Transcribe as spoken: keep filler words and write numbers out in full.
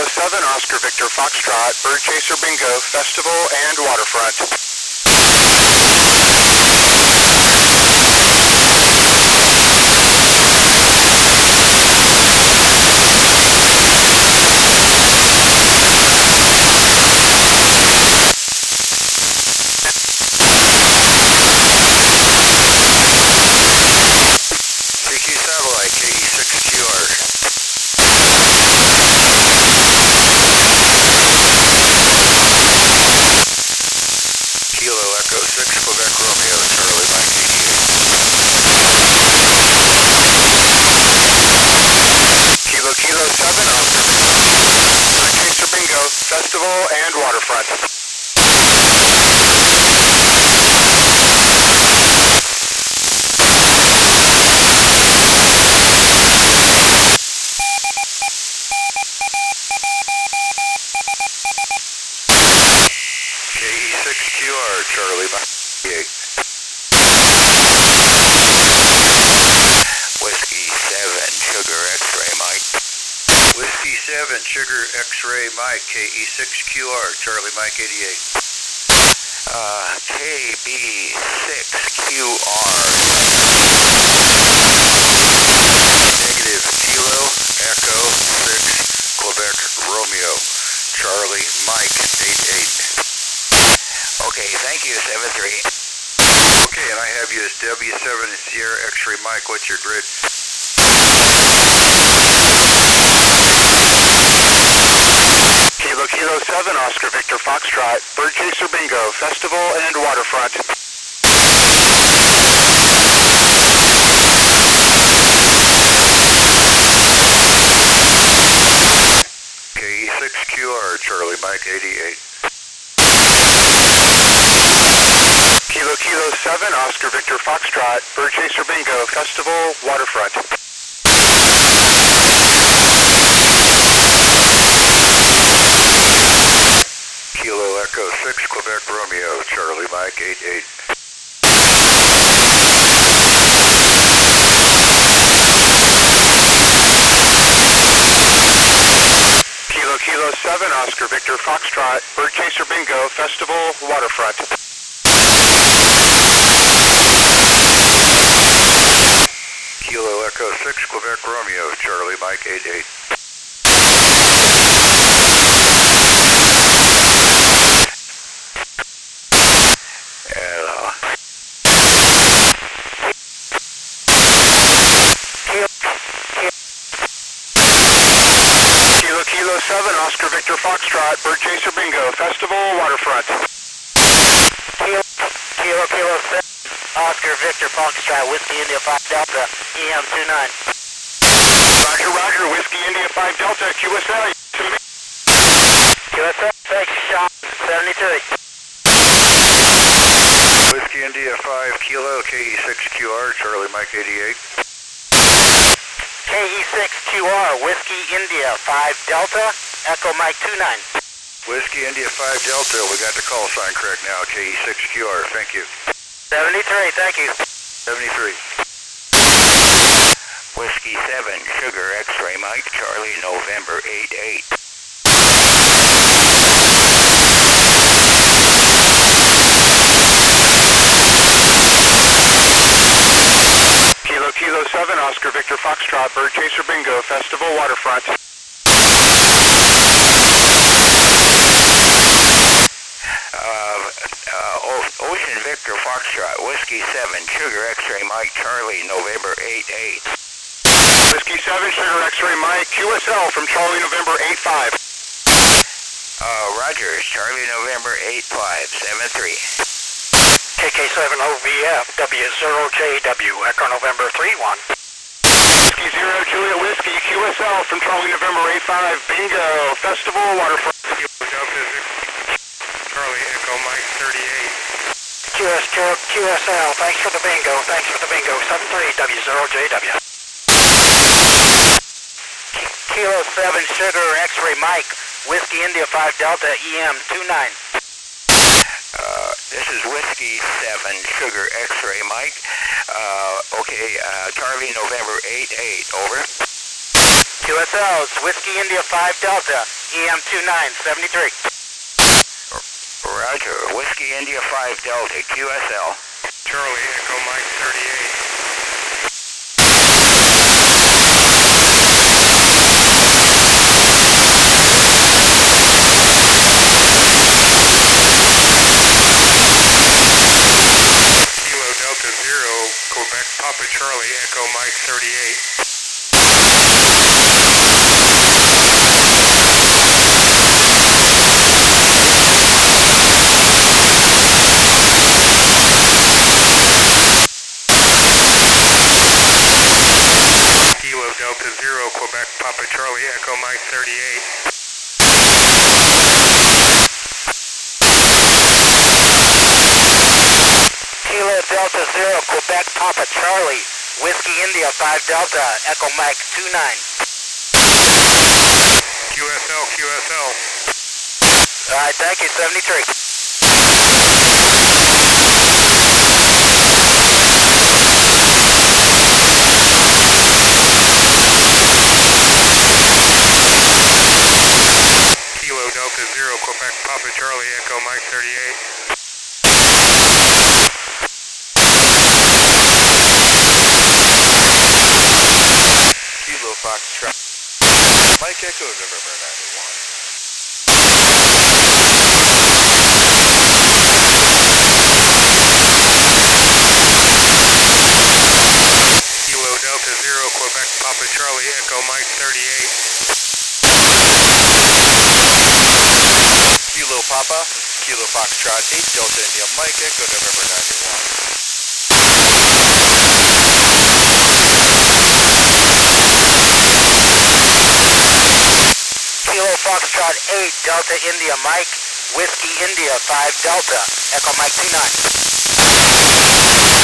seven Oscar Victor Foxtrot, Bird Chaser Bingo, Festival and Waterfront. T Q Satellite, K E six Q R. Kilo Echo six Quebec Romeo, Charlie Mike eighty-eight. Kilo Kilo seven Oscar Victor Foxtrot, Bird Chaser Bingo, Festival and Waterfront. K E six Q R, Charlie Mike eighty-eight. Whiskey seven Sugar X-Ray Mike. Whiskey seven Sugar X-Ray Mike, K E six Q R, Charlie Mike eighty-eight. Uh, K B six Q R. Negative Kilo Echo six Quebec Romeo, Charlie Mike eighty-eight. Okay, thank you, seven three. Okay, and I have you as W seven Sierra X-Ray Mike. What's your grid? Kilo Kilo seven Oscar Victor Foxtrot, Bird Chaser Bingo, Festival and Waterfront. K E six Q R, Charlie Mike eighty-eight. Kilo Kilo seven Oscar Victor Foxtrot, Bird Chaser Bingo, Festival, Waterfront. Kilo Echo six Quebec Romeo, Charlie Mike eighty-eight. Kilo Kilo seven Oscar Victor Foxtrot, Bird Chaser Bingo, Festival, Waterfront. Kilo Echo six Quebec Romeo, Charlie Mike eighty-eight. And, uh, Kilo Kilo seven Oscar Victor Foxtrot, Bird Chaser Bingo, Festival, Waterfront. Kilo Kilo Kilo seven Oscar Victor Foxtrot, Whiskey India five Delta, E M two nine. Roger, Roger, Whiskey India five Delta, Q S L. Q S L six shot seventy-three. Whiskey India five Kilo, K E six Q R, Charlie Mike eighty-eight. K E six Q R, Whiskey India five Delta, Echo Mike two nine. Whiskey India five Delta, we got the call sign correct now, K E six Q R, thank you. seventy-three, thank you. seventy-three. Whiskey seven Sugar X-Ray Mike, Charlie November eight eight. Kilo Kilo seven Oscar Victor Foxtrot, Bird Chaser Bingo, Festival, Waterfront. Uh, uh, Ocean Victor Foxtrot, Whiskey seven Sugar X-Ray Mike, Charlie November eight eight. Whiskey seven Sugar X-Ray Mike, Q S L from Charlie November eight five. Uh, Rogers, Charlie November eight five, seven three. K K seven O V F, W zero J W, Echo November three one. Whiskey zero Juliet Whiskey, Q S L from Charlie November eight five, Bingo, Festival, Waterfront. Charlie Echo Mike thirty-eight. Q S Q S L, thanks for the bingo, thanks for the bingo, seven three W zero J W. Kilo seven Sugar X-Ray Mike, Whiskey India five Delta, E M two nine. Uh, this is Whiskey seven Sugar X-Ray Mike. Uh, okay, uh, Charlie November eight eight, over. Q S L, it's Whiskey India five Delta, E M two nine seventy-three. Roger. Whiskey India five Delta, Q S L. Charlie, Echo Mike thirty-eight. Kilo Delta Zero, Quebec Papa Charlie, Echo Mike thirty-eight. Kilo Delta Zero, Quebec Papa Charlie, Echo Mike thirty-eight. Kilo Delta Zero, Quebec Papa Charlie, Whiskey India five Delta, Echo Mike two nine. Q S L, Q S L. Alright, thank you, seventy-three. Kilo Delta Zero, Quebec Papa Charlie, Echo Mike thirty-eight. Kilo Foxtrot. Mike Echo November ninety-one. Kilo Delta Zero, Quebec Papa Charlie, Echo Mike thirty-eight. Kilo Papa. Kilo Foxtrot eight Delta India Mike Echo November ninety-one. Kilo Foxtrot eight Delta India Mike, Whiskey India five Delta, Echo Mike two nine.